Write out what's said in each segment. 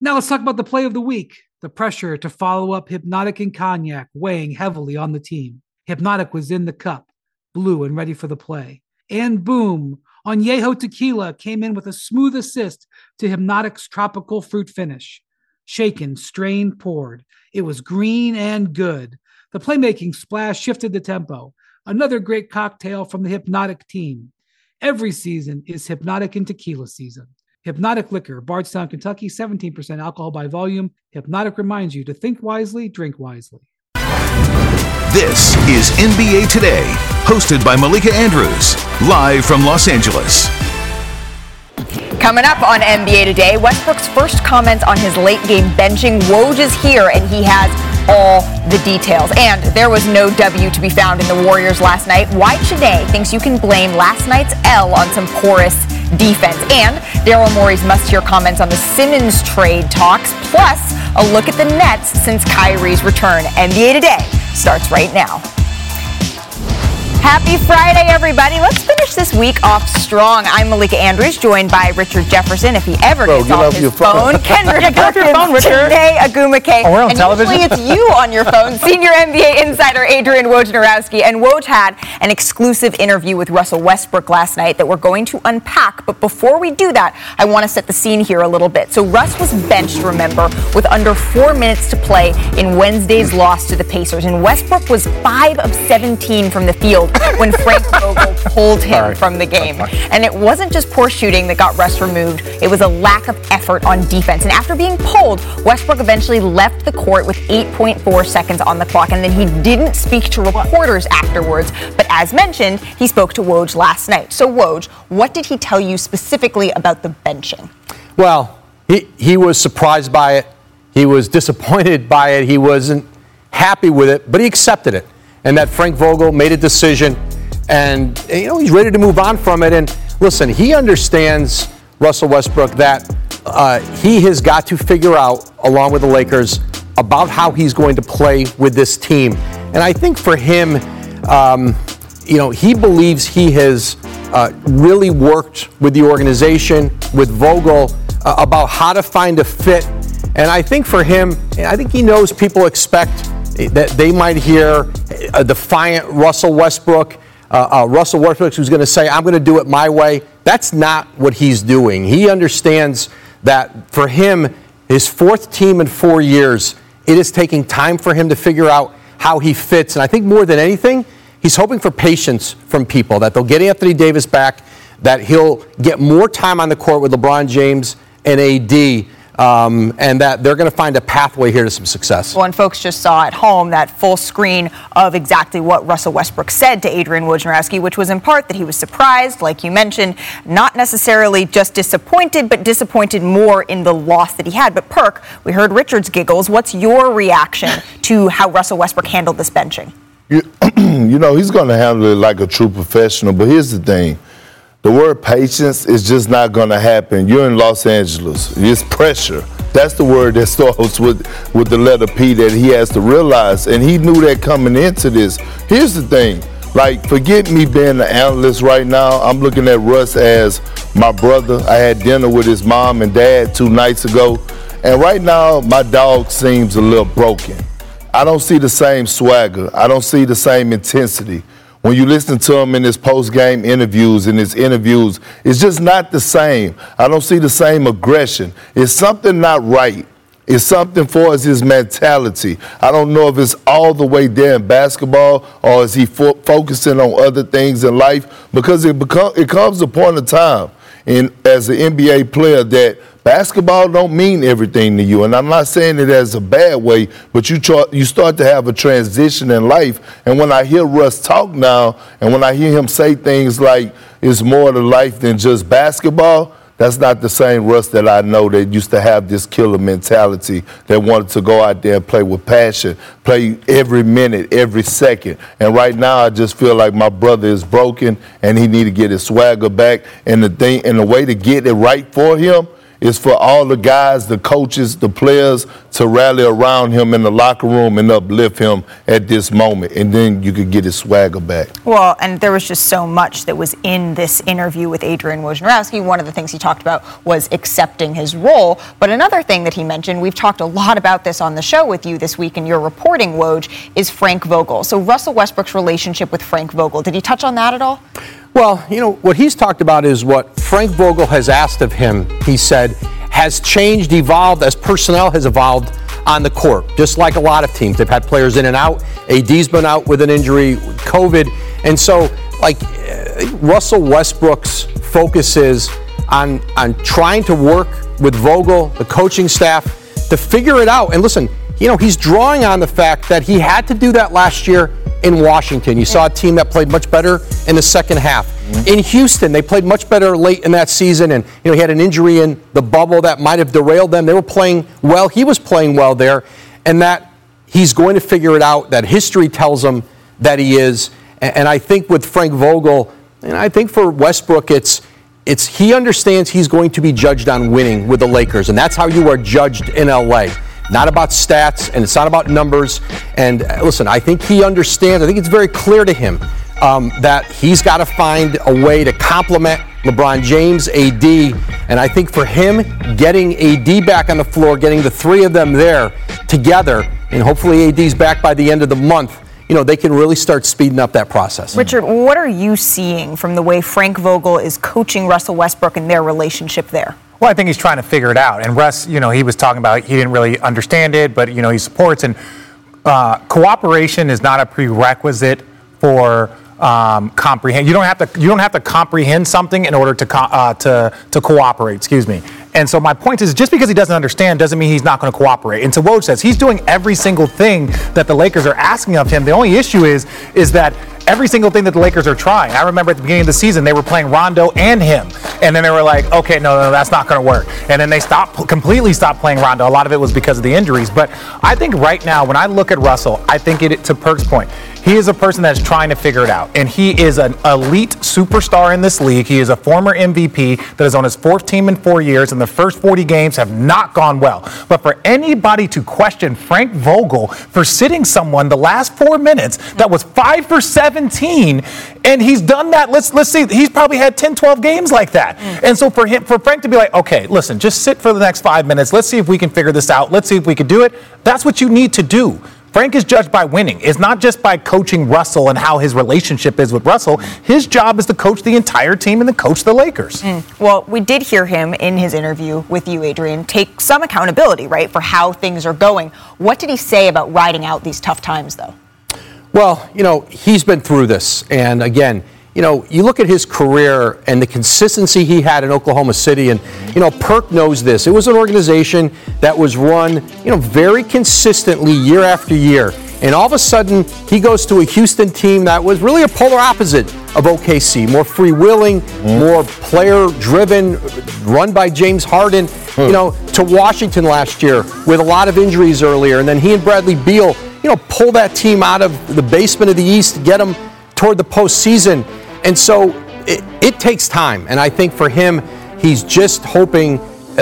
Now let's talk about the play of the week. The pressure to follow up Hypnotic and Cognac weighing heavily on the team. Hypnotic was in the cup, blue and ready for the play. And boom, Añejo Tequila came in with a smooth assist to Hypnotic's tropical fruit finish. Shaken, strained, poured. It was green and good. The playmaking splash shifted the tempo. Another great cocktail from the Hypnotic team. Every season is Hypnotic and Tequila season. Hypnotic Liquor, Bardstown, Kentucky, 17% alcohol by volume. Hypnotic reminds you to think wisely, drink wisely. This is NBA Today, hosted by Malika Andrews, live from Los Angeles. Coming up on NBA Today, Westbrook's first comments on his late-game benching. Woj is here, and he has all the details. And there was no W to be found in the Warriors last night. Why Chiney thinks you can blame last night's L on some porous defense. And Daryl Morey's must-hear comments on the Simmons trade talks, plus a look at the Nets since Kyrie's return. NBA Today starts right now. Happy Friday, everybody. Let's finish this week off strong. I'm Malika Andrews, joined by Richard Jefferson, if he ever gets off his phone. Kendrick Perkins, Chiney Ogwumike. We're on and television. Usually it's you on your phone, senior NBA insider Adrian Wojnarowski. And Woj had an exclusive interview with Russell Westbrook last night that we're going to unpack. But before we do that, I want to set the scene here a little bit. So Russ was benched, remember, with under 4 minutes to play in Wednesday's loss to the Pacers. And Westbrook was 5 of 17 from the field when Frank Vogel pulled him from the game. And it wasn't just poor shooting that got Russ removed. It was a lack of effort on defense. And after being pulled, Westbrook eventually left the court with 8.4 seconds on the clock. And then he didn't speak to reporters afterwards. But as mentioned, he spoke to Woj last night. So Woj, what did he tell you specifically about the benching? Well, he was surprised by it. He was disappointed by it. He wasn't happy with it, but he accepted it. And that Frank Vogel made a decision, and he's ready to move on from it. And listen, he understands, Russell Westbrook, that he has got to figure out, along with the Lakers, about how he's going to play with this team. And I think for him, he believes he has really worked with the organization, with Vogel, about how to find a fit. And I think for him, I think he knows people expect that they might hear a defiant Russell Westbrook. Russell Westbrook who's going to say, I'm going to do it my way. That's not what he's doing. He understands that for him, his fourth team in 4 years, it is taking time for him to figure out how he fits. And I think more than anything, he's hoping for patience from people, that they'll get Anthony Davis back, that he'll get more time on the court with LeBron James and AD, and that they're going to find a pathway here to some success. Well, and folks just saw at home that full screen of exactly what Russell Westbrook said to Adrian Wojnarowski, which was in part that he was surprised, like you mentioned, not necessarily just disappointed, but disappointed more in the loss that he had. But Perk, we heard Richard's giggles. What's your reaction to how Russell Westbrook handled this benching? He's going to handle it like a true professional. But here's the thing. The word patience is just not going to happen. You're in Los Angeles. It's pressure. That's the word that starts with the letter P that he has to realize. And he knew that coming into this. Here's the thing. Forget me being the analyst right now. I'm looking at Russ as my brother. I had dinner with his mom and dad 2 nights ago. And right now, my dog seems a little broken. I don't see the same swagger. I don't see the same intensity. When you listen to him in his post-game interviews, it's just not the same. I don't see the same aggression. It's something not right. It's something for his mentality. I don't know if it's all the way there in basketball or is he focusing on other things in life, because it comes a point of time as an NBA player that basketball don't mean everything to you. And I'm not saying it as a bad way, but you start to have a transition in life. And when I hear Russ talk now, and when I hear him say things like it's more to life than just basketball, that's not the same Russ that I know that used to have this killer mentality, that wanted to go out there and play with passion, play every minute, every second. And right now, I just feel like my brother is broken and he need to get his swagger back. And the way to get it right for him is for all the guys, the coaches, the players to rally around him in the locker room and uplift him at this moment. And then you could get his swagger back. Well, and there was just so much that was in this interview with Adrian Wojnarowski. One of the things he talked about was accepting his role. But another thing that he mentioned, we've talked a lot about this on the show with you this week in your reporting, Woj, is Frank Vogel. So Russell Westbrook's relationship with Frank Vogel, did he touch on that at all? Well, you know, what he's talked about is what Frank Vogel has asked of him, he said, has changed, evolved as personnel has evolved on the court. Just like a lot of teams, they've had players in and out. AD's been out with an injury, COVID. And so, like, Russell Westbrook's focus is on trying to work with Vogel, the coaching staff, to figure it out. And listen, you know, he's drawing on the fact that he had to do that last year in Washington. You saw a team that played much better in the second half. In Houston, they played much better late in that season, and you know he had an injury in the bubble that might have derailed them. They were playing well. He was playing well there, and that he's going to figure it out. That history tells him that he is. And I think with Frank Vogel, and I think for Westbrook, it's he understands he's going to be judged on winning with the Lakers, and that's how you are judged in LA. Not about stats, and it's not about numbers. And listen, I think he understands. I think it's very clear to him that he's got to find a way to complement LeBron James, AD, and I think for him, getting AD back on the floor, getting the three of them there together, and hopefully AD's back by the end of the month, you know, they can really start speeding up that process. Richard, what are you seeing from the way Frank Vogel is coaching Russell Westbrook and their relationship there? Well, I think he's trying to figure it out. And Russ, you know, he was talking about he didn't really understand it, but, you know, he supports. And cooperation is not a prerequisite for comprehend. You don't have to comprehend something in order to cooperate. Excuse me. And so my point is, just because he doesn't understand doesn't mean he's not going to cooperate. And so Woj says he's doing every single thing that the Lakers are asking of him. The only issue is that every single thing that the Lakers are trying. I remember at the beginning of the season, they were playing Rondo and him. And then they were like, okay, no, that's not going to work. And then they completely stopped playing Rondo. A lot of it was because of the injuries. But I think right now, when I look at Russell, I think to Perk's point, he is a person that's trying to figure it out. And he is an elite superstar in this league. He is a former MVP that is on his fourth team in 4 years, and the first 40 games have not gone well. But for anybody to question Frank Vogel for sitting someone the last 4 minutes that was 5 for 17, and he's done that, let's see, he's probably had 10, 12 games like that. And so for Frank to be like, okay, listen, just sit for the next 5 minutes. Let's see if we can figure this out. Let's see if we can do it. That's what you need to do. Frank is judged by winning. It's not just by coaching Russell and how his relationship is with Russell. His job is to coach the entire team and to coach the Lakers. Well, we did hear him in his interview with you, Adrian, take some accountability, right, for how things are going. What did he say about riding out these tough times, though? Well, you know, he's been through this. And again, you know, you look at his career and the consistency he had in Oklahoma City, and, you know, Perk knows this. It was an organization that was run, you know, very consistently year after year. And all of a sudden, he goes to a Houston team that was really a polar opposite of OKC. More freewheeling, more player-driven, run by James Harden, you know, to Washington last year with a lot of injuries earlier. And then he and Bradley Beal, you know, pull that team out of the basement of the East, get them toward the postseason. And so it takes time. And I think for him, he's just hoping,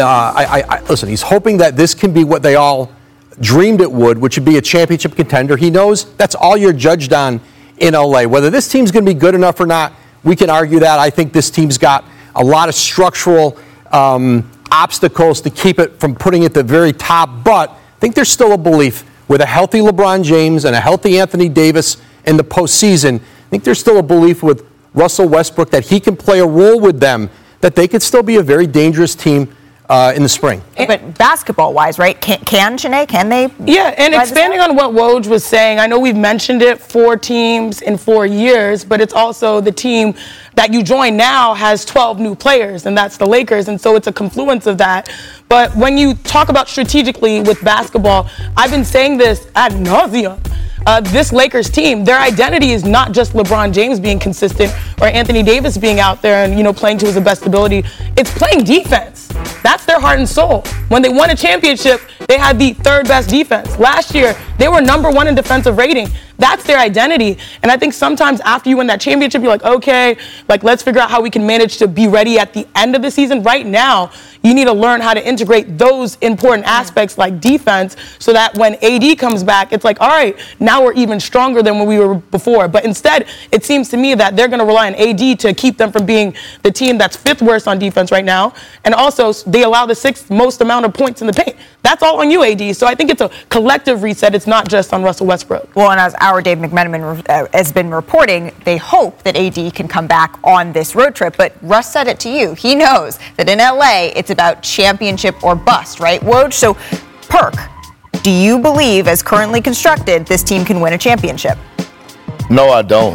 listen, he's hoping that this can be what they all dreamed it would, which would be a championship contender. He knows that's all you're judged on in LA. Whether this team's going to be good enough or not, we can argue that. I think this team's got a lot of structural obstacles to keep it from putting it at the very top. But I think there's still a belief with a healthy LeBron James and a healthy Anthony Davis in the postseason. I think there's still a belief with Russell Westbrook that he can play a role with them, that they could still be a very dangerous team in the spring. But basketball-wise, right? Can Shanae? Can they? Yeah, and expanding on what Woj was saying, I know we've mentioned it, 4 teams in 4 years, but it's also the team that you join now has 12 new players, and that's the Lakers, and so it's a confluence of that. But when you talk about strategically with basketball, I've been saying this ad nauseum. This Lakers team, their identity is not just LeBron James being consistent or Anthony Davis being out there and, you know, playing to his best ability. It's playing defense. That's their heart and soul. When they won a championship, they had the 3rd best defense. Last year, they were #1 in defensive rating. That's their identity. And I think sometimes after you win that championship, you're like, okay, like let's figure out how we can manage to be ready at the end of the season. Right now, you need to learn how to integrate those important aspects like defense so that when AD comes back, it's like, all right, now we're even stronger than when we were before. But instead, it seems to me that they're going to rely on AD to keep them from being the team that's 5th worst on defense right now. And also, they allow the 6th most amount of points in the paint. That's all on you, AD. So I think it's a collective reset. It's not just on Russell Westbrook. Well, and as our Dave McMenamin has been reporting, they hope that AD can come back on this road trip. But Russ said it to you. He knows that in LA, it's about championship or bust, right, Woj? So, Perk, do you believe, as currently constructed, this team can win a championship? No, I don't.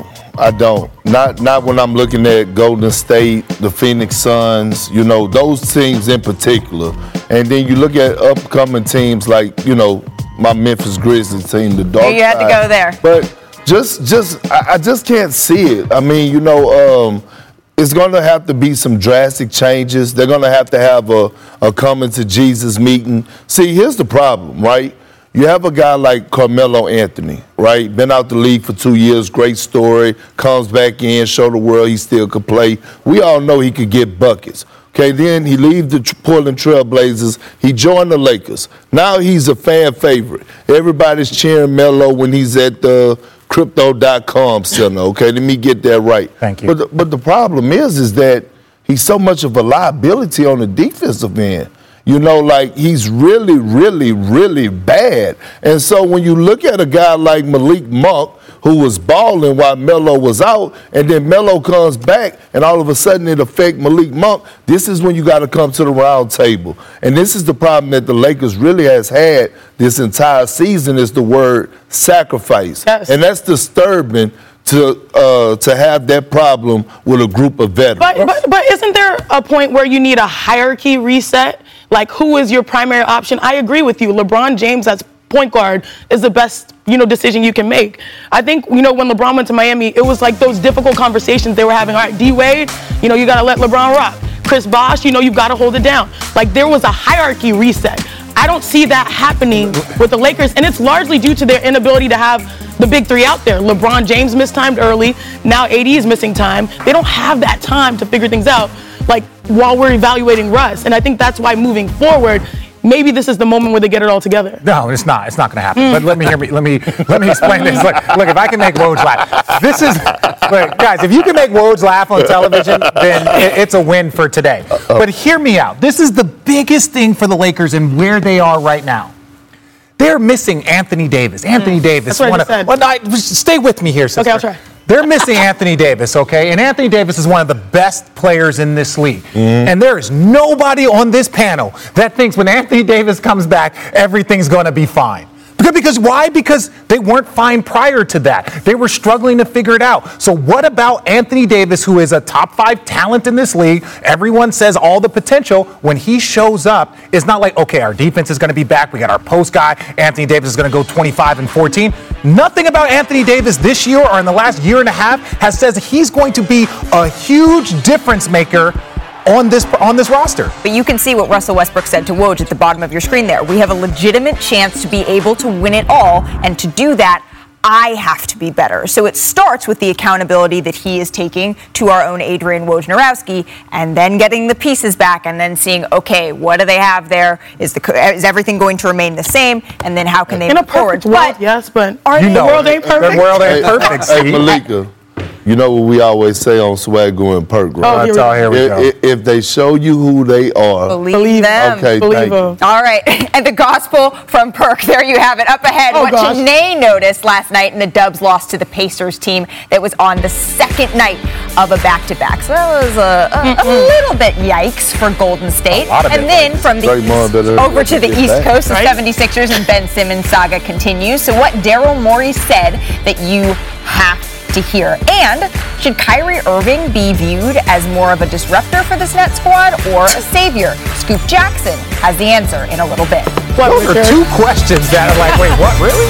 Not when I'm looking at Golden State, the Phoenix Suns, those teams in particular. And then you look at upcoming teams like, my Memphis Grizzlies team, the Dark You had to go there. But I just can't see it. I mean, it's going to have to be some drastic changes. They're going to have a coming to Jesus meeting. See, here's the problem, right? You have a guy like Carmelo Anthony, right? Been out the league for 2 years, great story, comes back in, show the world he still could play. We all know he could get buckets. Okay, then he leaves the Portland Trail Blazers. He joined the Lakers. Now he's a fan favorite. Everybody's cheering Melo when he's at the Crypto.com center. Okay, let me get that right. Thank you. But the problem is that he's so much of a liability on the defensive end. He's really, really, really bad. And so when you look at a guy like Malik Monk, who was balling while Melo was out, and then Melo comes back, and all of a sudden it affects Malik Monk, this is when you got to come to the round table. And this is the problem that the Lakers really has had this entire season is the word sacrifice. Yes. And that's disturbing to have that problem with a group of veterans. But isn't there a point where you need a hierarchy reset? Like, who is your primary option? I agree with you. LeBron James as point guard is the best, decision you can make. I think, when LeBron went to Miami, it was like those difficult conversations they were having. All right, D-Wade, you got to let LeBron rock. Chris Bosh, you've got to hold it down. Like, there was a hierarchy reset. I don't see that happening with the Lakers, and it's largely due to their inability to have the big three out there. LeBron James mistimed early. Now AD is missing time. They don't have that time to figure things out, while we're evaluating Russ. And I think that's why moving forward, maybe this is the moment where they get it all together. No, it's not. It's not going to happen. But let me explain this. Look, if I can make Woj laugh, guys, if you can make Woj laugh on television, then it's a win for today. But hear me out. This is the biggest thing for the Lakers and where they are right now. They're missing Anthony Davis. Anthony Davis. That's what I said. Well, stay with me here, sister. Okay, I'll try. They're missing Anthony Davis, okay? And Anthony Davis is one of the best players in this league. And there is nobody on this panel that thinks when Anthony Davis comes back, everything's going to be fine. Because why? Because they weren't fine prior to that. They were struggling to figure it out. So what about Anthony Davis, who is a top 5 talent in this league? Everyone says all the potential. When he shows up, it's not like, okay, our defense is going to be back. We got our post guy. Anthony Davis is going to go 25 and 14. Nothing about Anthony Davis this year or in the last year and a half has says he's going to be a huge difference maker on this roster. But you can see what Russell Westbrook said to Woj at the bottom of your screen there. We have a legitimate chance to be able to win it all, and to do that, I have to be better. So it starts with the accountability that he is taking to our own Adrian Wojnarowski, and then getting the pieces back, and then seeing, okay, what do they have there? Is everything going to remain the same? And then how can they move forward? World, yes, but the world ain't perfect. The world ain't perfect. Hey, Malika. You know what we always say on Swaggo and Perk, right? Here we go. If they show you who they are, believe them. Okay, believe them. All right, and the gospel from Perk. There you have it. Up ahead, what Janae noticed last night in the Dubs loss to the Pacers team that was on the second night of a back-to-back. So that was a little bit yikes for Golden State. And then from the East over to the East Coast, the 76ers and Ben Simmons saga continues. So what Daryl Morey said that you have to hear. And should Kyrie Irving be viewed as more of a disruptor for this Nets squad or a savior? Scoop Jackson has the answer in a little bit. Those are two questions that are like, wait, what, really?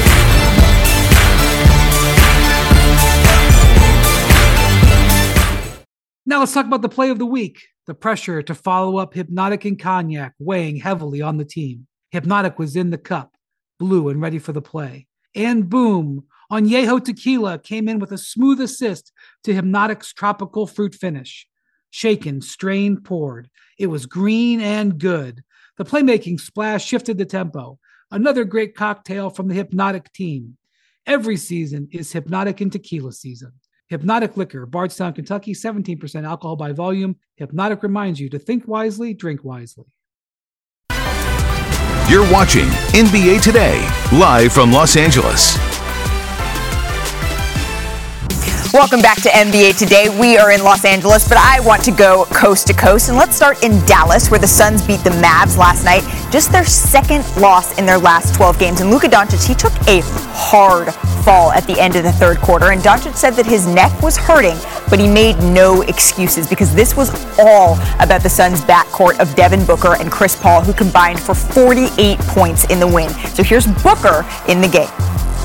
Now let's talk about the play of the week. The pressure to follow up Hypnotic and Cognac weighing heavily on the team. Hypnotic was in the cup, blue and ready for the play. And boom, Añejo Tequila came in with a smooth assist to Hypnotic's tropical fruit finish. Shaken, strained, poured. It was green and good. The playmaking splash shifted the tempo. Another great cocktail from the Hypnotic team. Every season is Hypnotic and Tequila season. Hypnotic Liquor, Bardstown, Kentucky, 17% alcohol by volume. Hypnotic reminds you to think wisely, drink wisely. You're watching NBA Today, live from Los Angeles. Welcome back to NBA Today. We are in Los Angeles, but I want to go coast to coast. And let's start in Dallas, where the Suns beat the Mavs last night. Just their second loss in their last 12 games. And Luka Doncic, he took a hard fall at the end of the third quarter. And Doncic said that his neck was hurting, but he made no excuses because this was all about the Suns' backcourt of Devin Booker and Chris Paul, who combined for 48 points in the win. So here's Booker in the game.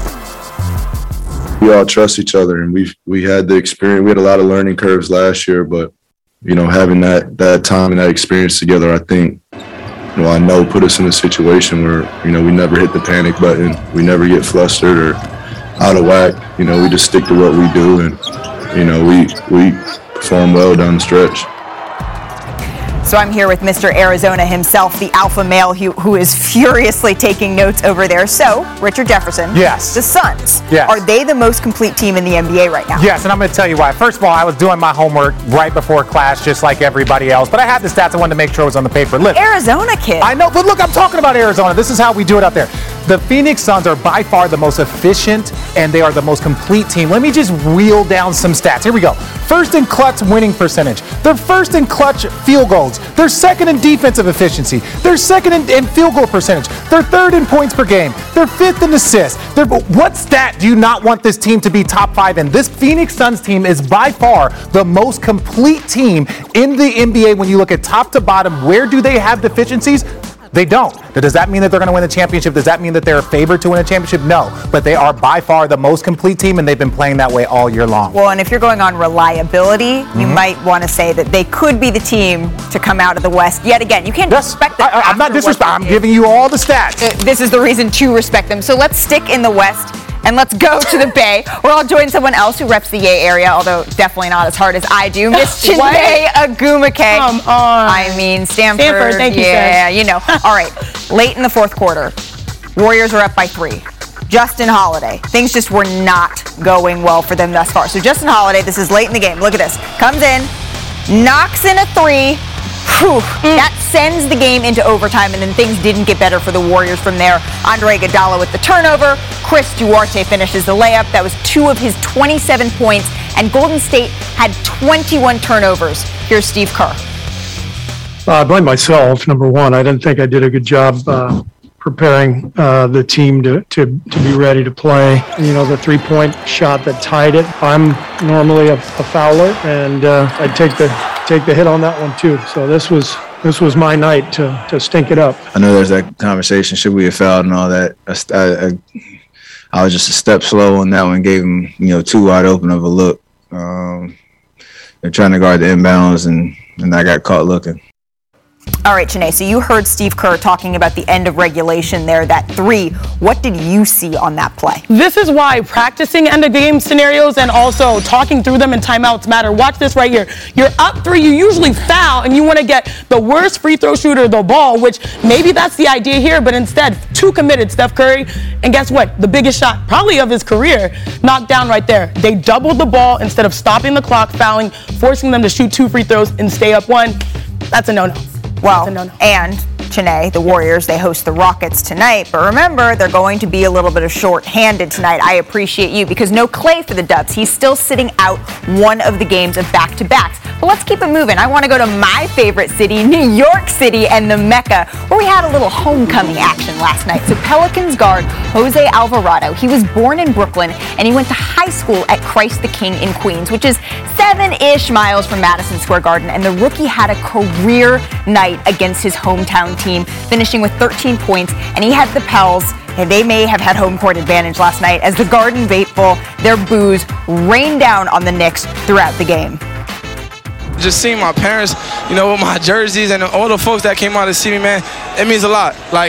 We all trust each other, and we had the experience. We had a lot of learning curves last year, but having that time and that experience together, I think, I know put us in a situation where we never hit the panic button, we never get flustered or out of whack. We just stick to what we do, and we perform well down the stretch. So I'm here with Mr. Arizona himself, the alpha male who is furiously taking notes over there. So, Richard Jefferson. Yes. The Suns. Yes. Are they the most complete team in the NBA right now? Yes, and I'm going to tell you why. First of all, I was doing my homework right before class, just like everybody else. But I had the stats. I wanted to make sure it was on the paper. Look, Arizona kid. I know, but look, I'm talking about Arizona. This is how we do it out there. The Phoenix Suns are by far the most efficient, and they are the most complete team. Let me just reel down some stats. Here we go. First in clutch winning percentage. They're first in clutch field goals. They're second in defensive efficiency. They're second in field goal percentage. They're third in points per game. They're fifth in assists. What stat do you not want this team to be top 5 in? This Phoenix Suns team is by far the most complete team in the NBA when you look at top to bottom. Where do they have deficiencies? They don't. Does that mean that they're going to win the championship? Does that mean that they're a favorite to win a championship? No. But they are by far the most complete team, and they've been playing that way all year long. Well, and if you're going on reliability, you might want to say that they could be the team to come out of the West. Yet again, you can't disrespect them. I'm not disrespecting. I'm giving you all the stats. This is the reason to respect them. So let's stick in the West. And let's go to the Bay, where I'll join someone else who reps the Yay area, although definitely not as hard as I do. Miss Chiney Ogwumike. Come on. I mean, Stanford. Thank you, yeah, All right, late in the fourth quarter, Warriors are up by 3. Justin Holiday. Things just were not going well for them thus far. So Justin Holiday, this is late in the game. Look at this. Comes in, knocks in a 3. That sends the game into overtime, and then things didn't get better for the Warriors from there. Andre Iguodala with the turnover. Chris Duarte finishes the layup. That was 2 of his 27 points, and Golden State had 21 turnovers. Here's Steve Kerr. I blame myself, number one. I didn't think I did a good job preparing the team to be ready to play. The 3-point shot that tied it. I'm normally a fouler, and I take the hit on that one too. So this was my night to stink it up. I know there's that conversation, should we have fouled and all that. I was just a step slow on that one, gave him, too wide open of a look. They're trying to guard the inbounds, and I got caught looking. All right, Chiney, so you heard Steve Kerr talking about the end of regulation there, that 3. What did you see on that play? This is why practicing end-of-game scenarios and also talking through them in timeouts matter. Watch this right here. You're up 3, you usually foul, and you want to get the worst free throw shooter the ball, which maybe that's the idea here, but instead, too committed, Steph Curry. And guess what? The biggest shot probably of his career knocked down right there. They doubled the ball instead of stopping the clock, fouling, forcing them to shoot 2 free throws and stay up 1. That's a no-no. Well, and Chiney, the Warriors, they host the Rockets tonight. But remember, they're going to be a little bit of short-handed tonight. I appreciate you because no Clay for the Dubs. He's still sitting out one of the games of back-to-backs. But let's keep it moving. I want to go to my favorite city, New York City, and the Mecca, where we had a little homecoming action last night. So Pelicans guard Jose Alvarado, he was born in Brooklyn, and he went to high school at Christ the King in Queens, which is 7-ish miles from Madison Square Garden. And the rookie had a career night against his hometown team, finishing with 13 points, and he had the Pels, and they may have had home court advantage last night as the Garden faithful, their boos rained down on the Knicks throughout the game. Just seeing my parents, with my jerseys and all the folks that came out to see me, man, it means a lot. Like,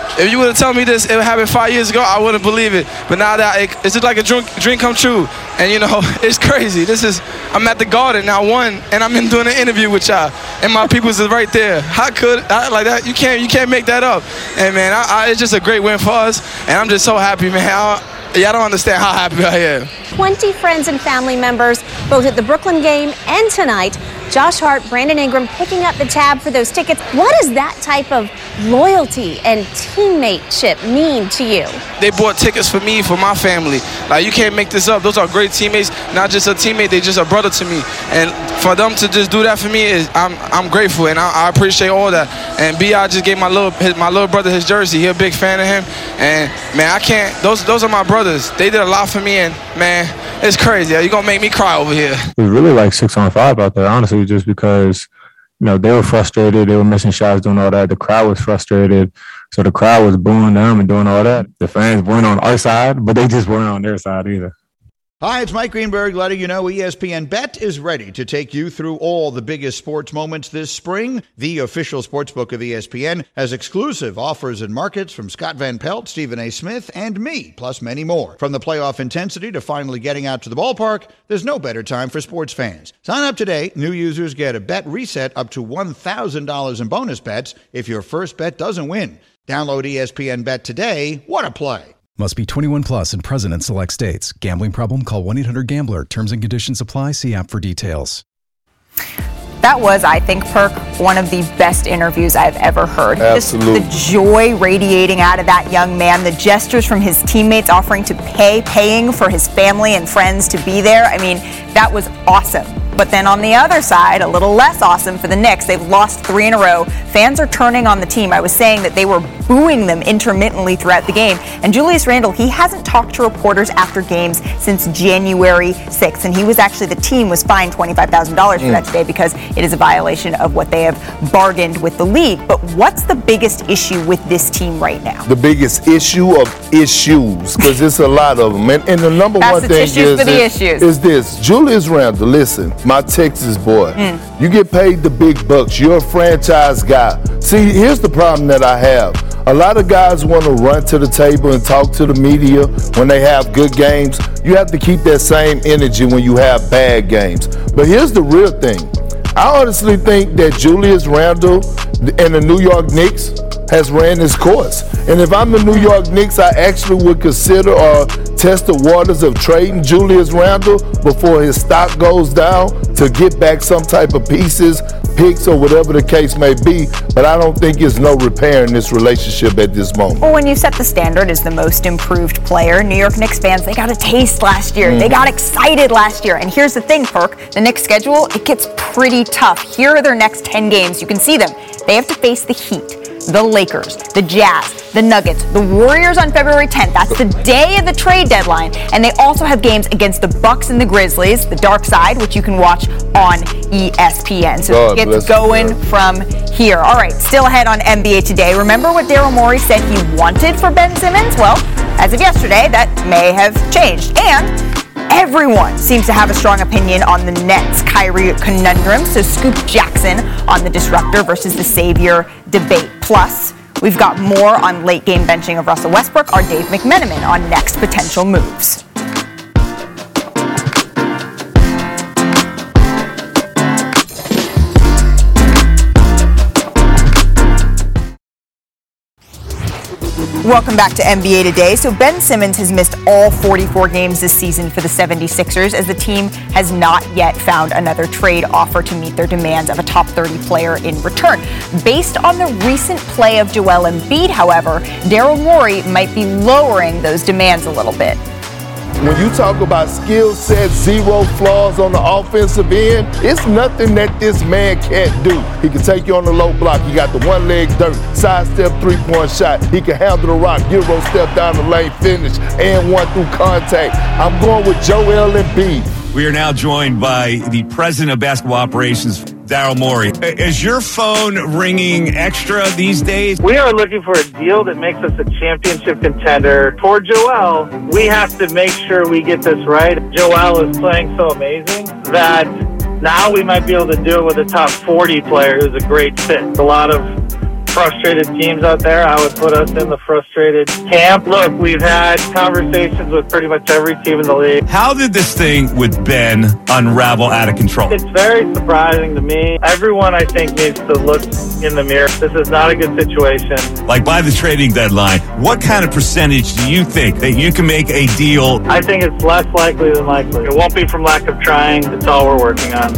If you would have told me this, it would happen 5 years ago, I wouldn't believe it. But now that it's just like a dream come true. And, you know, it's crazy. I'm at the Garden now, and I'm doing an interview with y'all. And my peoples is right there. Like that, you can't make that up. And, man, it's just a great win for us. And I'm just so happy, man. Y'all don't understand how happy I am. 20 friends and family members, both at the Brooklyn game and tonight. Josh Hart, Brandon Ingram picking up the tab for those tickets. What does that type of loyalty and teammateship mean to you? They bought tickets for me, for my family. Like, you can't make this up. Those are great teammates. Not just a teammate, they just a brother to me. And for them to just do that for me, I'm grateful, and I appreciate all that. And B.I. just gave my little brother his jersey. He a big fan of him. And, man, I can't. Those are my brothers. They did a lot for me, and, man, it's crazy. You're going to make me cry over here. It was really like 6-on-5 out there, honestly, just because, you know, they were frustrated. They were missing shots, doing all that. The crowd was frustrated. So the crowd was booing them and doing all that. The fans weren't on our side, but they just weren't on their side either. Hi, it's Mike Greenberg letting you know ESPN Bet is ready to take you through all the biggest sports moments this spring. The official sportsbook of ESPN has exclusive offers and markets from Scott Van Pelt, Stephen A. Smith, and me, plus many more. From the playoff intensity to finally getting out to the ballpark, there's no better time for sports fans. Sign up today. New users get a bet reset up to $1,000 in bonus bets if your first bet doesn't win. Download ESPN Bet today. What a play. Must be 21 plus and present in select states. Gambling problem? Call 1-800-GAMBLER. Terms and conditions apply. See app for details. That was, I think, Perk, one of the best interviews I've ever heard. Absolutely. Just the joy radiating out of that young man, the gestures from his teammates offering to paying for his family and friends to be there. I mean, that was awesome. But then on the other side, a little less awesome for the Knicks. They've lost 3 in a row. Fans are turning on the team. I was saying that they were booing them intermittently throughout the game. And Julius Randle, he hasn't talked to reporters after games since January 6th. And the team was fined $25,000 for that today because it is a violation of what they have bargained with the league. But what's the biggest issue with this team right now? The biggest issue of issues, because it's a lot of them. And the number one thing is this. Julius Randle, listen, my Texas boy, you get paid the big bucks. You're a franchise guy. See, here's the problem that I have. A lot of guys want to run to the table and talk to the media when they have good games. You have to keep that same energy when you have bad games. But here's the real thing. I honestly think that Julius Randle and the New York Knicks has ran his course. And if I'm the New York Knicks, I actually would consider or test the waters of trading Julius Randle before his stock goes down to get back some type of pieces, picks, or whatever the case may be. But I don't think there's no repairing this relationship at this moment. Well, when you set the standard as the most improved player, New York Knicks fans, they got a taste last year. They got excited last year. And here's the thing, Perk. The Knicks schedule, it gets pretty tough. Here are their next 10 games. You can see them. They have to face the Heat, the Lakers, the Jazz, the Nuggets, the Warriors on February 10th. That's the day of the trade deadline. And they also have games against the Bucks and the Grizzlies, the Dark Side, which you can watch on ESPN. So it gets going from here. All right, still ahead on NBA Today. Remember what Daryl Morey said he wanted for Ben Simmons? Well, as of yesterday, that may have changed. And everyone seems to have a strong opinion on the Nets Kyrie conundrum. So Scoop Jackson on the disruptor versus the savior debate. Plus, we've got more on late game benching of Russell Westbrook, our Dave McMenamin on next potential moves. Welcome back to NBA Today. So Ben Simmons has missed all 44 games this season for the 76ers as the team has not yet found another trade offer to meet their demands of a top 30 player in return. Based on the recent play of Joel Embiid, however, Daryl Morey might be lowering those demands a little bit. When you talk about skill set, zero flaws on the offensive end, it's nothing that this man can't do. He can take you on the low block. He got the one leg dirt, sidestep three-point shot. He can handle the rock, Euro step down the lane, finish, and one through contact. I'm going with Joel Embiid. We are now joined by the president of basketball operations, Daryl Morey. Is your phone ringing extra these days? We are looking for a deal that makes us a championship contender. For Joel, we have to make sure we get this right. Joel is playing so amazing that now we might be able to do it with a top 40 player who's a great fit. A lot of frustrated teams out there. I would put us in the frustrated camp. Look, we've had conversations with pretty much every team in the league. How did this thing with Ben unravel out of control? It's very surprising to me. Everyone, I think, needs to look in the mirror. This is not a good situation. Like, by the trading deadline, what kind of percentage do you think that you can make a deal? I think it's less likely than likely. It won't be from lack of trying. It's all we're working on.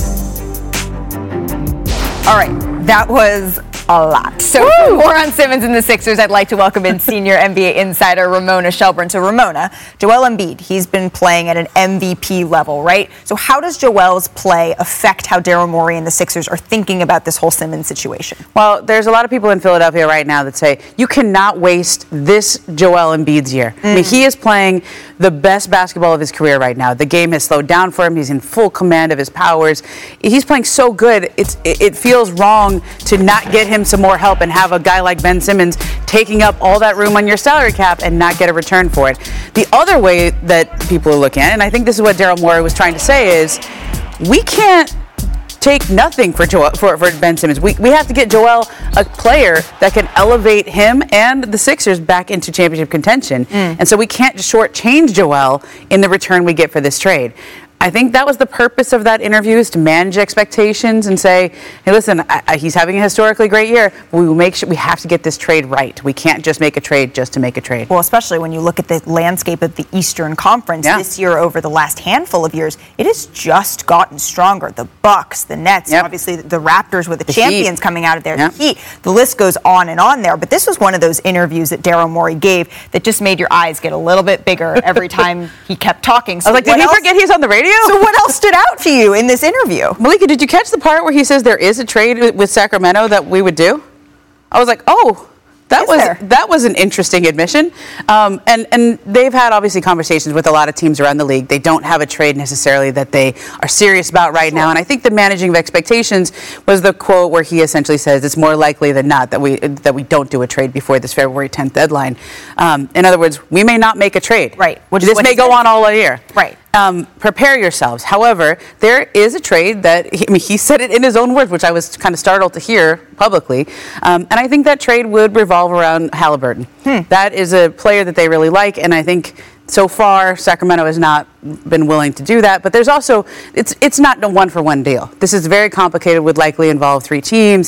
All right, that was a lot. So for more on Simmons and the Sixers, I'd like to welcome in senior NBA insider Ramona Shelburne. So Ramona, Joel Embiid, he's been playing at an MVP level, right? So how does Joel's play affect how Daryl Morey and the Sixers are thinking about this whole Simmons situation? Well, there's a lot of people in Philadelphia right now that say you cannot waste this Joel Embiid's year. I mean, he is playing the best basketball of his career right now. The game has slowed down for him. He's in full command of his powers. He's playing so good, it feels wrong to not get him some more help and have a guy like Ben Simmons taking up all that room on your salary cap and not get a return for it. The other way that people are looking at it, and I think this is what Daryl Morey was trying to say, is we can't take nothing for Ben Simmons. We have to get Joel a player that can elevate him and the Sixers back into championship contention. And so we can't shortchange Joel in the return we get for this trade. I think that was the purpose of that interview, is to manage expectations and say, hey, listen, he's having a historically great year, but we will make sure we have to get this trade right. We can't just make a trade just to make a trade. Well, especially when you look at the landscape of the Eastern Conference this year over the last handful of years, it has just gotten stronger. The Bucks, the Nets, obviously the Raptors were the champions Heat. Coming out of there. The Heat, the list goes on and on there. But this was one of those interviews that Daryl Morey gave that just made your eyes get a little bit bigger every time he kept talking. So I was like, did he forget he's on the radio? So what else stood out to you in this interview? Malika, did you catch the part where he says there is a trade with Sacramento that we would do? I was like, oh, that was an interesting admission. And they've had obviously conversations with a lot of teams around the league. They don't have a trade necessarily that they are serious about right now. And I think the managing of expectations was the quote where he essentially says it's more likely than not that we don't do a trade before this February 10th deadline. In other words, we may not make a trade. Right. This may go on all year. Right. Prepare yourselves. However, there is a trade that he said it in his own words, which I was kind of startled to hear publicly. And I think that trade would revolve around Halliburton. That is a player that they really like, and I think so far Sacramento has not been willing to do that. But there's also it's not a one-for-one deal. This is very complicated, would likely involve 3 teams.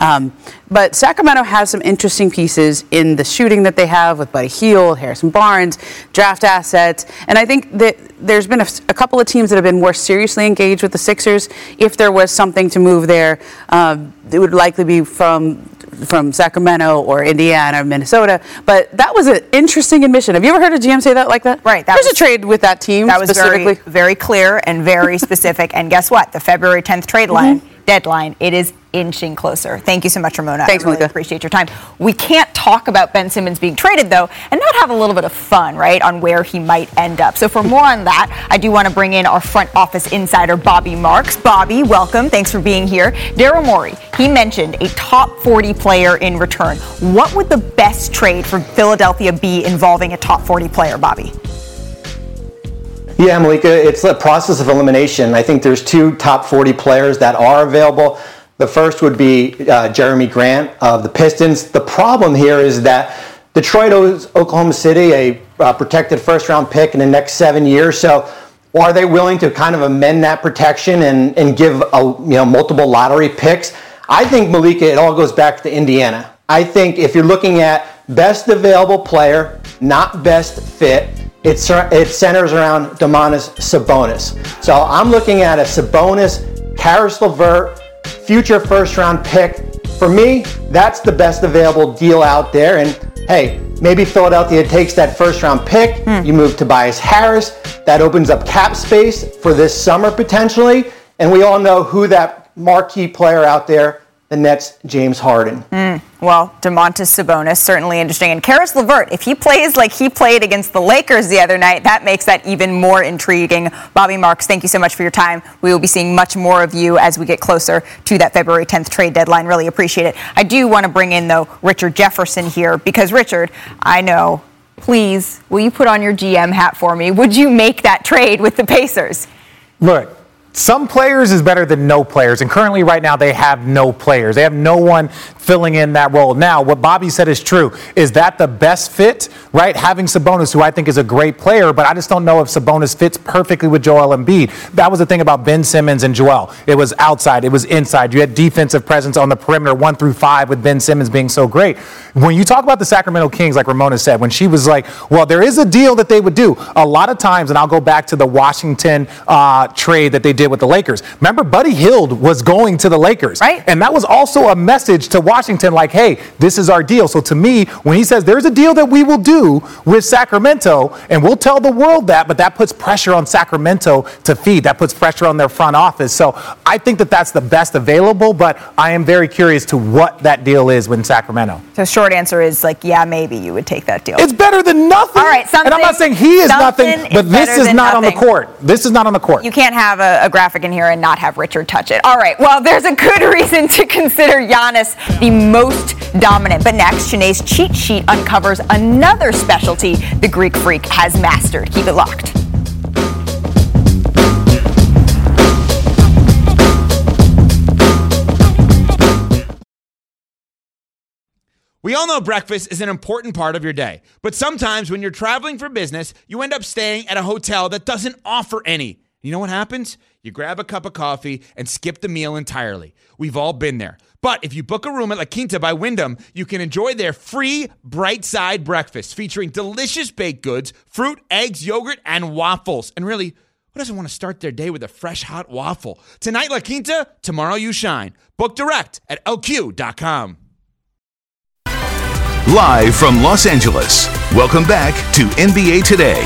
But Sacramento has some interesting pieces in the shooting that they have with Buddy Hield, Harrison Barnes, draft assets. And I think that there's been a couple of teams that have been more seriously engaged with the Sixers. If there was something to move there, it would likely be from Sacramento or Indiana or Minnesota. But that was an interesting admission. Have you ever heard a GM say that like that? Right. There's a trade with that team. That was very, very clear and very specific. And guess what? The February 10th trade deadline, it is inching closer. Thank you so much, Ramona. Thanks, I really Malika. appreciate your time. We can't talk about Ben Simmons being traded, though, and not have a little bit of fun, right, on where he might end up. So for more on that, I do want to bring in our front office insider, Bobby Marks. Bobby, welcome. Thanks for being here. Daryl Morey, he mentioned a top 40 player in return. What would the best trade for Philadelphia be involving a top 40 player, Bobby? Yeah, Malika, it's a process of elimination. I think there's 2 top 40 players that are available. The first would be Jeremy Grant of the Pistons. The problem here is that Detroit owes Oklahoma City a protected first-round pick in the next 7 years. So are they willing to kind of amend that protection and give multiple lottery picks? I think, Malika, it all goes back to Indiana. I think if you're looking at best available player, not best fit, it centers around Domantas Sabonis. So I'm looking at a Sabonis, Caris LeVert, future first-round pick. For me, that's the best available deal out there. And hey, maybe Philadelphia takes that first-round pick. You move Tobias Harris. That opens up cap space for this summer potentially. And we all know who that marquee player out there, the Nets, James Harden. Well, Domantas Sabonis, certainly interesting. And Caris LeVert, if he plays like he played against the Lakers the other night, that makes that even more intriguing. Bobby Marks, thank you so much for your time. We will be seeing much more of you as we get closer to that February 10th trade deadline. Really appreciate it. I do want to bring in, though, Richard Jefferson here, because, Richard, I know, please, will you put on your GM hat for me? Would you make that trade with the Pacers? Look, some players is better than no players, and currently right now they have no players. They have no one filling in that role. Now, what Bobby said is true. Is that the best fit, right? Having Sabonis, who I think is a great player, but I just don't know if Sabonis fits perfectly with Joel Embiid. That was the thing about Ben Simmons and Joel. It was outside, it was inside. You had defensive presence on the perimeter 1 through 5 with Ben Simmons being so great. When you talk about the Sacramento Kings, like Ramona said, when she was like, well, there is a deal that they would do. A lot of times, and I'll go back to the Washington trade that they did with the Lakers. Remember, Buddy Hield was going to the Lakers. Right. And that was also a message to Washington like, hey, this is our deal. So to me, when he says there's a deal that we will do with Sacramento, and we'll tell the world that, but that puts pressure on Sacramento to feed. That puts pressure on their front office. So I think that that's the best available, but I am very curious to what that deal is in Sacramento. So short answer is like, yeah, maybe you would take that deal. It's better than nothing. All right, and I'm not saying he is nothing, but this is not on the court. This is not on the court. You can't have a graphic in here and not have Richard touch it. All right, well, there's a good reason to consider Giannis the most dominant. But next, Shanae's cheat sheet uncovers another specialty the Greek Freak has mastered. Keep it locked. We all know breakfast is an important part of your day, but sometimes when you're traveling for business, you end up staying at a hotel that doesn't offer any. You know what happens? You grab a cup of coffee and skip the meal entirely. We've all been there. But if you book a room at La Quinta by Wyndham, you can enjoy their free Bright Side breakfast featuring delicious baked goods, fruit, eggs, yogurt, and waffles. And really, who doesn't want to start their day with a fresh, hot waffle? Tonight, La Quinta, tomorrow you shine. Book direct at lq.com. Live from Los Angeles, welcome back to NBA Today.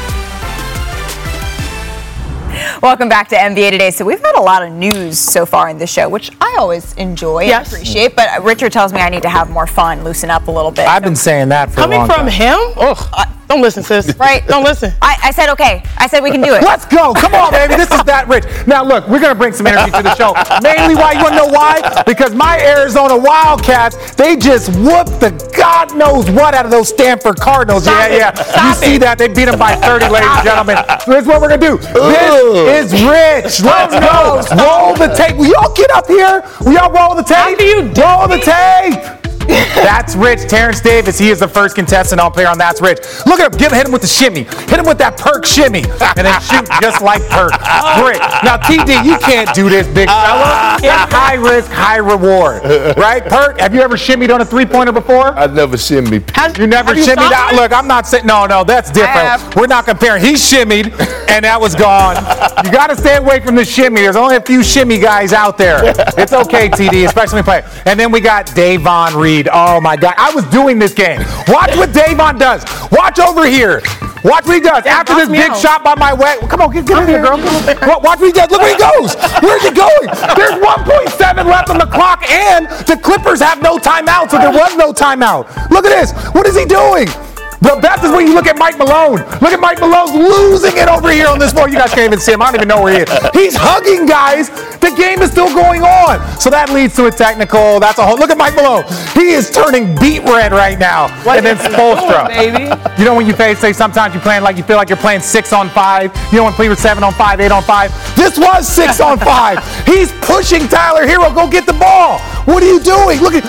Welcome back to NBA Today. So we've had a lot of news so far in the show, which I always enjoy and appreciate. But Richard tells me I need to have more fun, loosen up a little bit. I've been saying that for a long time. Coming from him? Oh, don't listen, sis. Right? Don't listen. I said okay. I said we can do it. Let's go. Come on, baby. This is that rich. Now, look, we're going to bring some energy to the show. Mainly why? You want to know why? Because my Arizona Wildcats, they just whooped the God knows what out of those Stanford Cardinals. You see that? They beat them by 30, ladies and gentlemen. So here's what we're going to do. This is rich. Let's go. Roll the tape. Will y'all get up here? Will y'all roll the tape? Roll the tape. That's Rich. Terrence Davis, he is the first contestant I'll play on That's Rich. Look at him. Hit him with the shimmy. Hit him with that Perk shimmy. And then shoot just like Perk. Great. Now, TD, you can't do this, big fella. It's high risk, high reward. Right? Perk, have you ever shimmied on a three-pointer before? I've never shimmied. You never shimmied out? Look, I'm not saying, no, that's different. We're not comparing. He shimmied, and that was gone. You got to stay away from the shimmy. There's only a few shimmy guys out there. It's okay, TD, especially when play. And then we got Davon Reed. Oh, my God. I was doing this game. Watch what Davon does. Watch over here. Watch what he does. After this big shot by my way. Come on, get in here, girl. Watch what he does. Look where he goes. Where's he going? There's 1.7 left on the clock, and the Clippers have no timeout, so there was no timeout. Look at this. What is he doing? The best is when you look at Mike Malone. Look at Mike Malone's losing it over here on this floor. You guys can't even see him. I don't even know where he is. He's hugging guys. The game is still going on. So that leads to a technical. That's a whole. Look at Mike Malone. He is turning beet red right now. And then Spoelstra. Baby. You know when you say sometimes you're playing like you feel like you're playing 6-on-5. You know when play with 7-on-5, 8-on-5. This was 6-on-5. He's pushing Tyler Hero. Go get the ball. What are you doing? Look at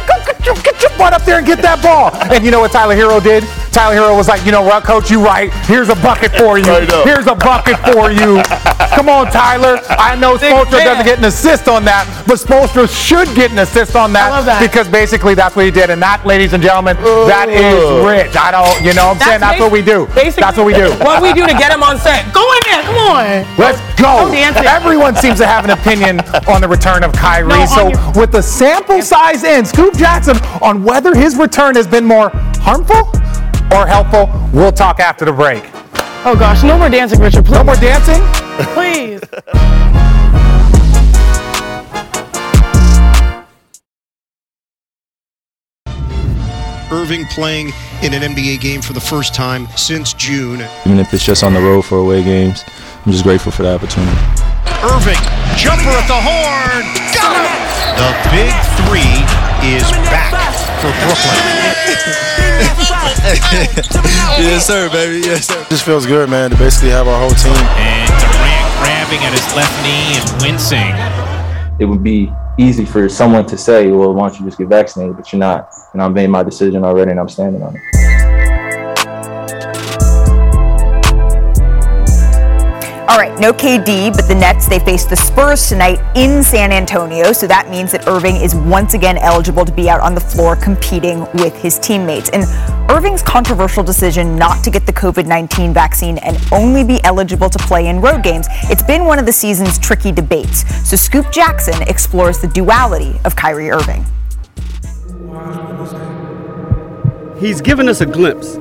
get your butt up there and get that ball. And you know what Tyler Hero did? Tyler Hero was like, you know what, Coach, you right. Here's a bucket for you. Here's a bucket for you. Come on, Tyler. I know Spoelstra doesn't get an assist on that, but Spoelstra should get an assist on that, because basically that's what he did. And that, ladies and gentlemen, that is rich. I don't, you know what I'm saying? That's what we do. That's what we do. What we do to get him on set. Go in there. Come on. Let's go. Everyone seems to have an opinion on the return of Kyrie. So with the sample size in, Scoop Jackson on whether his return has been more harmful or helpful, we'll talk after the break. Oh gosh, no more dancing, Richard, please. No more dancing? Please. Irving playing in an NBA game for the first time since June. Even if it's just on the road for away games, I'm just grateful for the opportunity. Irving, jumper at the horn, got it! The big three is back for Brooklyn. Yes, sir, baby. Yes, sir. Just feels good, man, to basically have our whole team. And Durant grabbing grabbing at his left knee and wincing. It would be easy for someone to say, well, why don't you just get vaccinated? But you're not. And I've made my decision already, and I'm standing on it. All right, no KD, but the Nets, they face the Spurs tonight in San Antonio, so that means that Irving is once again eligible to be out on the floor competing with his teammates. And Irving's controversial decision not to get the COVID-19 vaccine and only be eligible to play in road games, it's been one of the season's tricky debates. So Scoop Jackson explores the duality of Kyrie Irving. He's given us a glimpse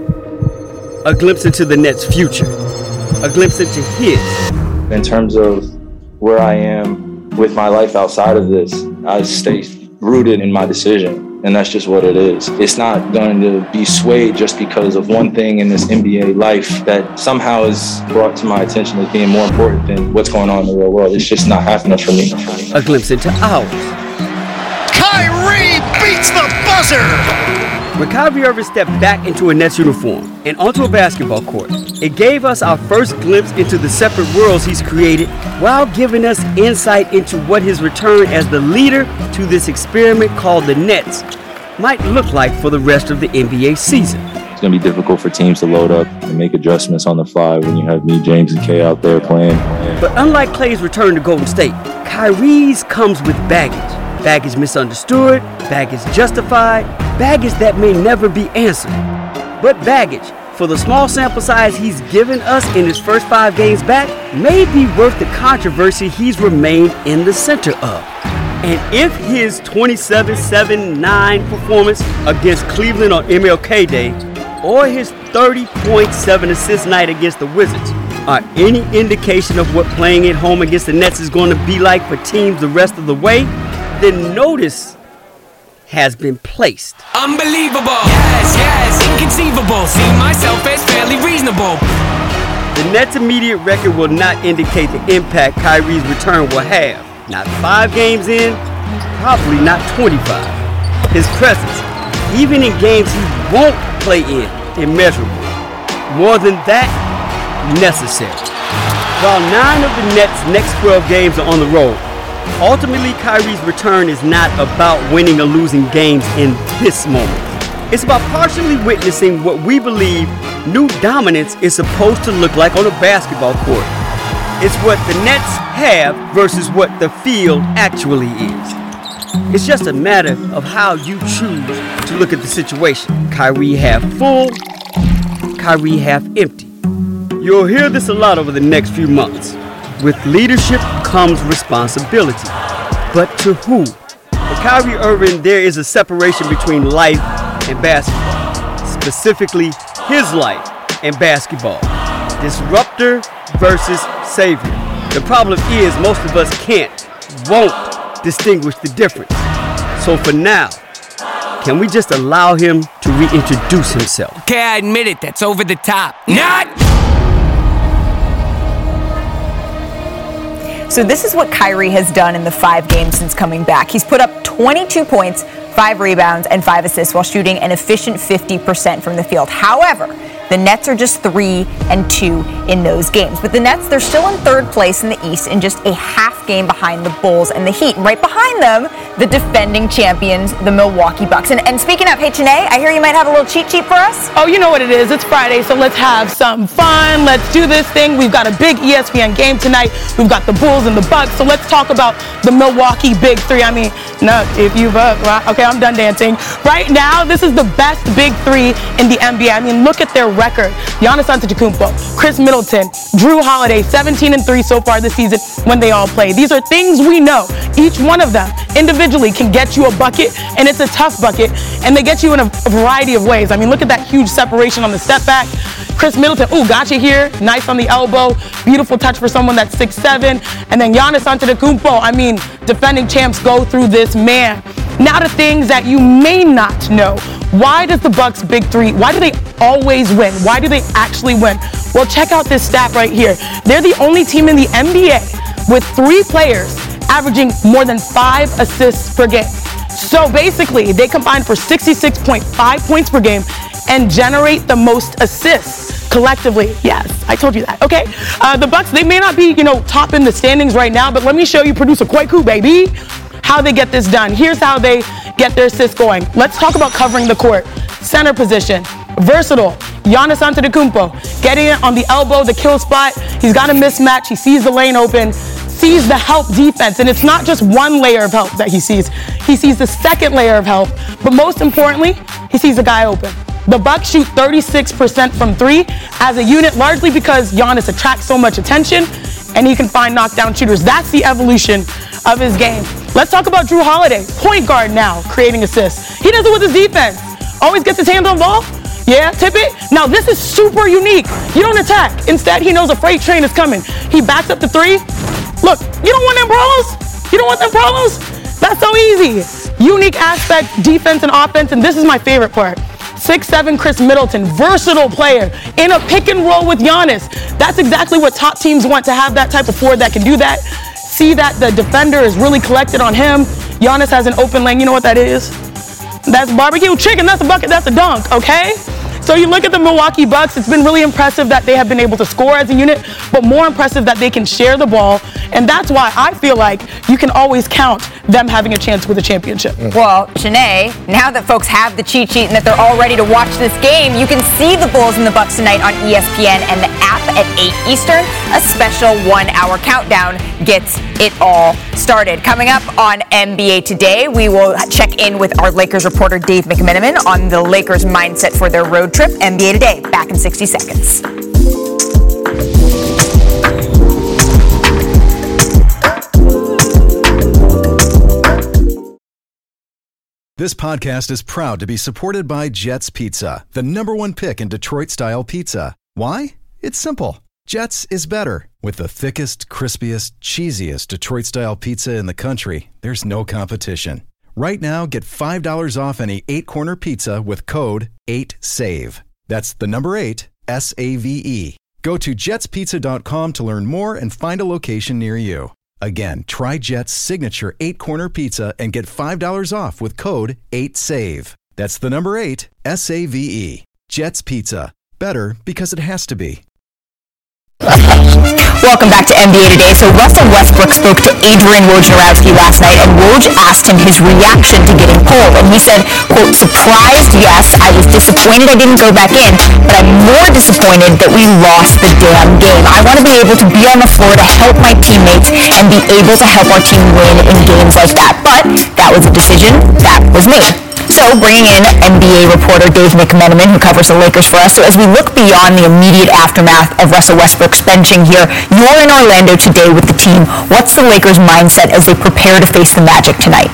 into the Nets' future. A glimpse into his. In terms of where I am with my life outside of this, I stay rooted in my decision, and that's just what it is. It's not going to be swayed just because of one thing in this NBA life that somehow is brought to my attention as being more important than what's going on in the real world. It's just not happening for me. A glimpse into ours. Kyrie beats the buzzer! When Kyrie Irving stepped back into a Nets uniform and onto a basketball court, it gave us our first glimpse into the separate worlds he's created while giving us insight into what his return as the leader to this experiment called the Nets might look like for the rest of the NBA season. It's going to be difficult for teams to load up and make adjustments on the fly when you have me, James, and Kay out there playing. But unlike Klay's return to Golden State, Kyrie's comes with baggage. Baggage misunderstood, baggage justified, baggage that may never be answered. But baggage, for the small sample size he's given us in his first 5 games back, may be worth the controversy he's remained in the center of. And if his 27-7-9 performance against Cleveland on MLK Day, or his 30.7 assist night against the Wizards, are any indication of what playing at home against the Nets is going to be like for teams the rest of the way, then notice has been placed. Unbelievable. Yes, inconceivable. See myself as fairly reasonable. The Nets' immediate record will not indicate the impact Kyrie's return will have. Not 5 games in, probably not 25. His presence, even in games he won't play in, immeasurable. More than that, necessary. While 9 of the Nets' next 12 games are on the road, ultimately, Kyrie's return is not about winning or losing games in this moment. It's about partially witnessing what we believe new dominance is supposed to look like on a basketball court. It's what the Nets have versus what the field actually is. It's just a matter of how you choose to look at the situation. Kyrie half full, Kyrie half empty. You'll hear this a lot over the next few months. With leadership comes responsibility. But to who? For Kyrie Irving, there is a separation between life and basketball. Specifically, his life and basketball. Disruptor versus savior. The problem is most of us won't distinguish the difference. So for now, can we just allow him to reintroduce himself? Okay, I admit it, that's over the top. Not! So this is what Kyrie has done in the 5 games since coming back. He's put up 22 points, 5 rebounds, and 5 assists while shooting an efficient 50% from the field. However, the Nets are just 3-2 in those games. But the Nets, they're still in 3rd place in the East and just a half game behind the Bulls and the Heat. And right behind them, the defending champions, the Milwaukee Bucks. And speaking of, hey, Chanae, I hear you might have a little cheat sheet for us? Oh, you know what it is. It's Friday, so let's have some fun. Let's do this thing. We've got a big ESPN game tonight. We've got the Bulls and the Bucks. So let's talk about the Milwaukee Big Three. I mean, no, if you've, okay, I'm done dancing. Right now, this is the best Big Three in the NBA. I mean, look at their record. Giannis Antetokounmpo, Chris Middleton, Drew Holiday, 17-3 so far this season when they all play. These are things we know. Each one of them individually can get you a bucket, and it's a tough bucket, and they get you in a variety of ways. I mean, look at that huge separation on the step back. Chris Middleton, got you here, nice on the elbow, beautiful touch for someone that's 6'7", and then Giannis Antetokounmpo, I mean, defending champs go through this man. Now to things that you may not know. Why does the Bucks Big Three, why do they always win? Why do they actually win? Well, check out this stat right here. They're the only team in the NBA with 3 players averaging more than 5 assists per game. So basically, they combine for 66.5 points per game and generate the most assists. collectively, yes, I told you that, okay? The Bucks, they may not be, top in the standings right now, but let me show you Producer Kwaku, baby, how they get this done. Here's how they get their assists going. Let's talk about covering the court. Center position, versatile. Giannis Antetokounmpo, getting it on the elbow, the kill spot. He's got a mismatch. He sees the lane open, sees the help defense, and it's not just one layer of help that he sees. He sees the second layer of help, but most importantly, he sees the guy open. The Bucks shoot 36% from three as a unit, largely because Giannis attracts so much attention and he can find knockdown shooters. That's the evolution of his game. Let's talk about Jrue Holiday, point guard now, creating assists. He does it with his defense. Always gets his hands on the ball. Yeah, tip it. Now this is super unique. You don't attack. Instead, he knows a freight train is coming. He backs up the three. Look, you don't want them problems? You don't want them problems? That's so easy. Unique aspect, defense and offense, and this is my favorite part. 6'7" Chris Middleton, versatile player in a pick and roll with Giannis. That's exactly what top teams want, to have that type of forward that can do that. See that the defender is really collected on him. Giannis has an open lane. You know what that is? That's barbecue chicken. That's a bucket. That's a dunk, okay? So you look at the Milwaukee Bucks, it's been really impressive that they have been able to score as a unit, but more impressive that they can share the ball. And that's why I feel like you can always count them having a chance with a championship. Well, Shanae, now that folks have the cheat sheet and that they're all ready to watch this game, you can see the Bulls and the Bucks tonight on ESPN and the app at 8 Eastern. A special 1-hour countdown gets it all started. Coming up on NBA Today, we will check in with our Lakers reporter Dave McMenamin on the Lakers' mindset for their road trip. NBA Today, back in 60 seconds. This podcast is proud to be supported by Jets Pizza, the #1 pick in Detroit-style pizza. Why? It's simple. Jets is better. With the thickest, crispiest, cheesiest Detroit-style pizza in the country, there's no competition. Right now, get $5 off any 8-corner pizza with code 8SAVE. That's the number 8, SAVE. Go to jetspizza.com to learn more and find a location near you. Again, try Jet's signature 8-corner pizza and get $5 off with code 8SAVE. That's the number 8, SAVE. Jet's Pizza. Better because it has to be. Welcome back to NBA Today. So Russell Westbrook spoke to Adrian Wojnarowski last night, and Woj asked him his reaction to getting pulled. And he said, quote, surprised, yes. I was disappointed I didn't go back in, but I'm more disappointed that we lost the damn game. I want to be able to be on the floor to help my teammates and be able to help our team win in games like that. But that was a decision that was made. So bringing in NBA reporter Dave McMenamin, who covers the Lakers for us. So as we look beyond the immediate aftermath of Russell Westbrook's benching here, you're in Orlando today with the team. What's the Lakers' mindset as they prepare to face the Magic tonight?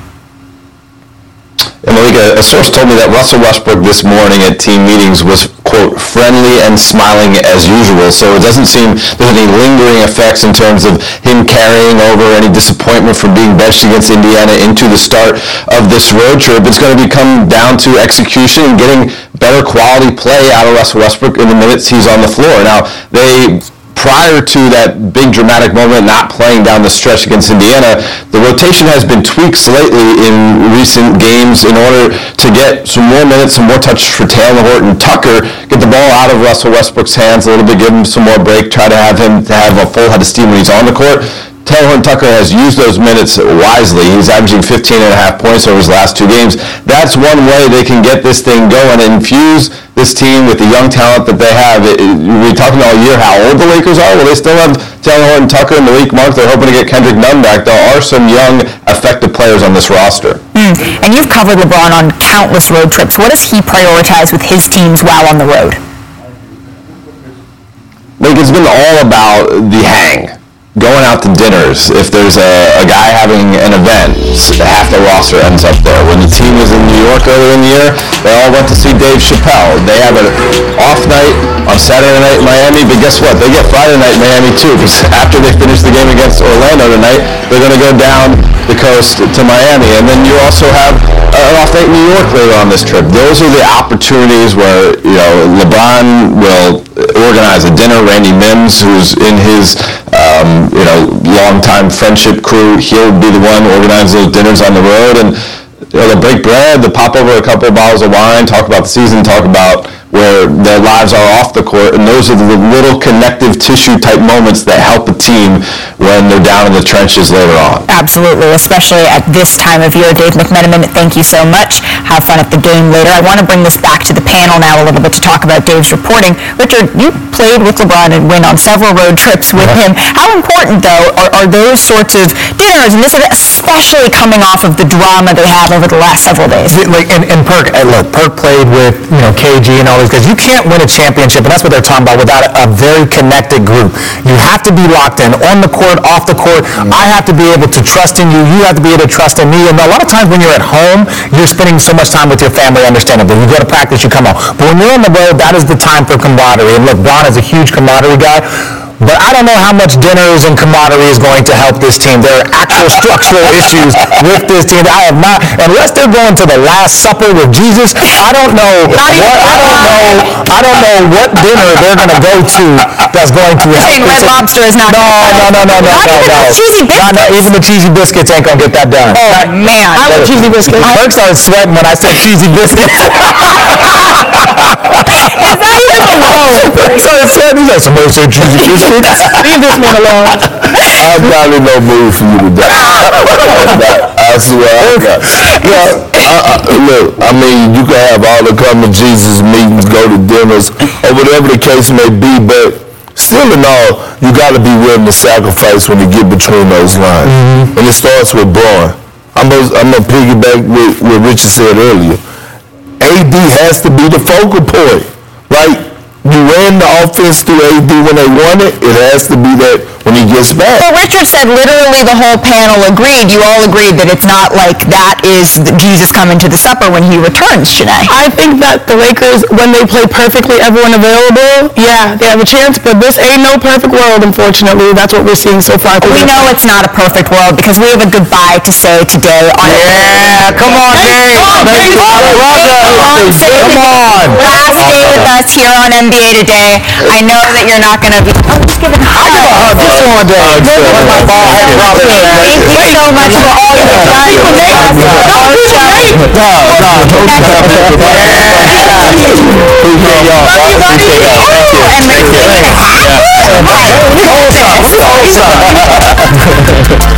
And Malika, a source told me that Russell Westbrook this morning at team meetings was, quote, friendly and smiling as usual. So it doesn't seem there's any lingering effects in terms of him carrying over any disappointment from being benched against Indiana into the start of this road trip. It's going to come down to execution and getting better quality play out of Russell Westbrook in the minutes he's on the floor. Now, prior to that big dramatic moment not playing down the stretch against Indiana, the rotation has been tweaked slightly in recent games in order to get some more minutes, some more touches for Taylor Horton Tucker, get the ball out of Russell Westbrook's hands a little bit, give him some more break, try to have him to have a full head of steam when he's on the court. Taylor Horton Tucker has used those minutes wisely. He's averaging 15.5 points over his last 2 games. That's one way they can get this thing going and infuse this team with the young talent that they have. We're talking all year how old the Lakers are. Well, they still have Taylor Horton Tucker and Malik Monk. They're hoping to get Kendrick Nunn back. There are some young, effective players on this roster. And you've covered LeBron on countless road trips. What does he prioritize with his teams while on the road? Like, it's been all about the hang. Going out to dinners. If there's a guy having an event, half the roster ends up there. When the team was in New York earlier in the year, they all went to see Dave Chappelle. They have an off night on Saturday night in Miami, but guess what? They get Friday night in Miami too, because after they finish the game against Orlando tonight, they're going to go down the coast to Miami. And then you also have an off night in New York later on this trip. Those are the opportunities where, LeBron will organize a dinner. Randy Mims, who's in his long-time friendship crew, he'll be the one organizing those dinners on the road, and they'll break bread, they'll pop over a couple of bottles of wine, talk about the season, talk about where their lives are off the court, and those are the little connective tissue type moments that help a team when they're down in the trenches later on. Absolutely, especially at this time of year. Dave McMenamin, thank you so much. Have fun at the game later. I want to bring this back to the panel now a little bit to talk about Dave's reporting. Richard, you played with LeBron and went on several road trips with him. How important, though, are those sorts of dinners, and this especially coming off of the drama they have over the last several days? Like, and Perk, look, Perk played with KG and all these guys. You can't win a championship, and that's what they're talking about, without a very connected group. You have to be locked in, on the court, off the court. I have to be able to trust in you. You have to be able to trust in me. And a lot of times when you're at home, you're spending so much time with your family, understandably. You go to practice, you come home. But when you're on the road, that is the time for camaraderie. And look, Bron is a huge camaraderie guy. But I don't know how much dinners and camaraderie is going to help this team. There are actual structural issues with this team. I have not, unless they're going to the Last Supper with Jesus, I don't know what dinner they're going to go to that's going to help. Saying Red Lobster is not. No. Cheesy biscuits. Not even the cheesy biscuits ain't going to get that done. Oh, man. I love cheesy biscuits. Perk started sweating when I said cheesy biscuits. Is that even alone? Perk started sweating. He's like, somebody said cheesy biscuits. Leave this man alone. I'm not in no mood for you today. I swear I'm not. Look, I mean, you can have all the come to Jesus meetings, go to dinners, or whatever the case may be, but still in all, you got to be willing to sacrifice when you get between those lines. And it starts with Bron. I'm going to piggyback with what Richard said earlier. AD has to be the focal point, right? You ran the offense through AD when they won it. It has to be that when he gets back. Well, Richard said literally the whole panel agreed. You all agreed that it's not like that is Jesus coming to the supper when he returns, Shanae. I think that the Lakers, when they play perfectly, everyone available, yeah, they have a chance. But this ain't no perfect world, unfortunately. That's what we're seeing so far. We know it's not a perfect world because we have a goodbye to say today on come on, Dave. Come on. Last day with us here on NBA Today. I know that you're not going to be... Oh, just give it a hug. This one, Dave. Thank you so much for all you've done. And we're